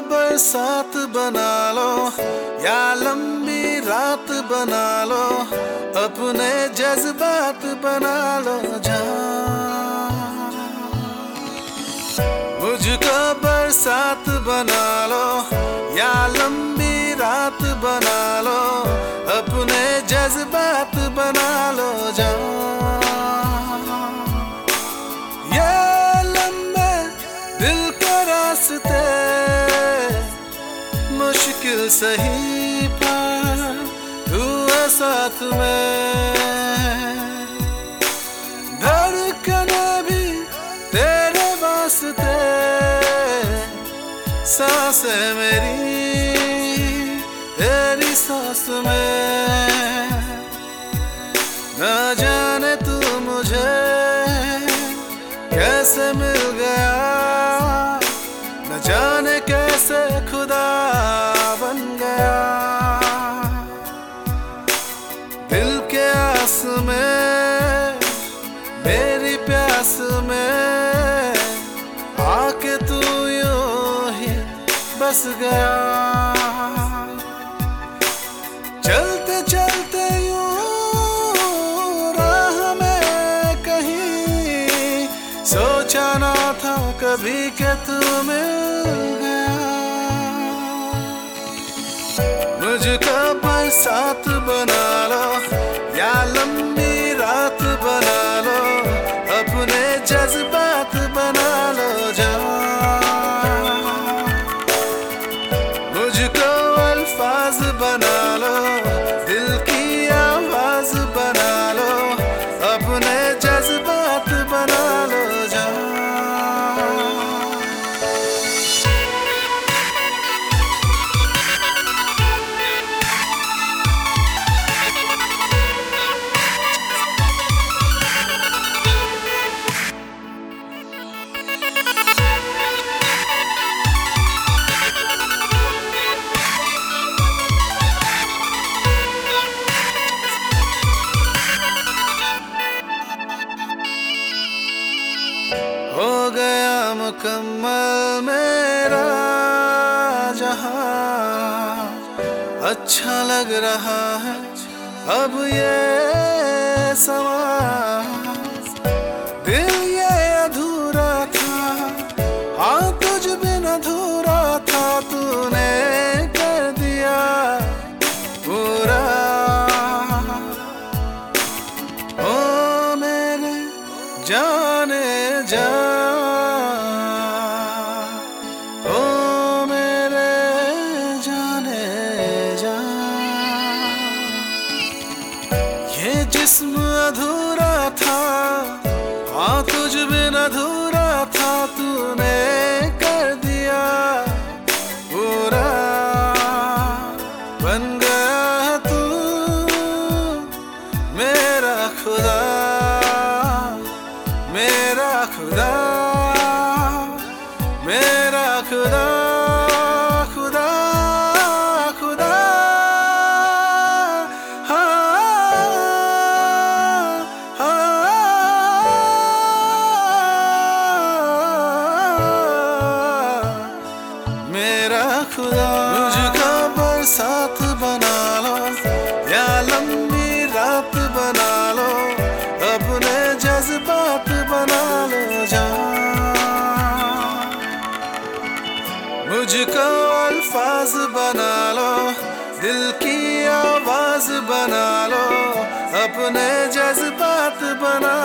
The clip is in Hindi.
बरसात बना लो या लंबी रात बना लो, अपने जज्बात बना लो जान। मुझको बरसात बना लो या लंबी रात बना लो, अपने जज्बात बना लो जान। ये लंबे दिल के रास्ते मुश्किल सही पर तू है साथ में, धड़कने भी तेरे वास्ते, सांसें मेरी तेरी सांस में। न जाने तू मुझे कैसे मिल गया, न जाने कैसे खुदा बन गया। दिल के आस में मेरी प्यास में आके तू यूं ही बस गया। चलते चलते यूं राह में कहीं सोचा ना था कभी कि तू मिल गया। मुझको बरसात बना लो या लंबी रात बना लो, अपने जज्बात बना लो जान। मुझको अल्फाज बना लो, दिल की आवाज बना लो, अपने जज्बात बना लो जान। हो गया मुकम्मल मेरा जहां, अच्छा लग रहा है अब ये समा। दिल ये अधूरा था, हाँ तुझ बिन अधूरा था, तूने कर दिया पूरा। ओ मेरे जाने जा, ओ मेरे जाने जा। ये जिस्म अधूरा था, हाँ तुझ बिन अधूरा था, तूने कर दिया पूरा। बन गया तू मेरा खुदा, मेरा खुदा, मेरा खुदा, खुदा, खुदा। हाँ, हाँ, मेरा खुदा। मुझको बरसात बना लो या लंबी रात बना लो, अपने जज्बात बना लो जान। मुझको अल्फाज बना लो, दिल की आवाज बना लो, अपने जज्बात बना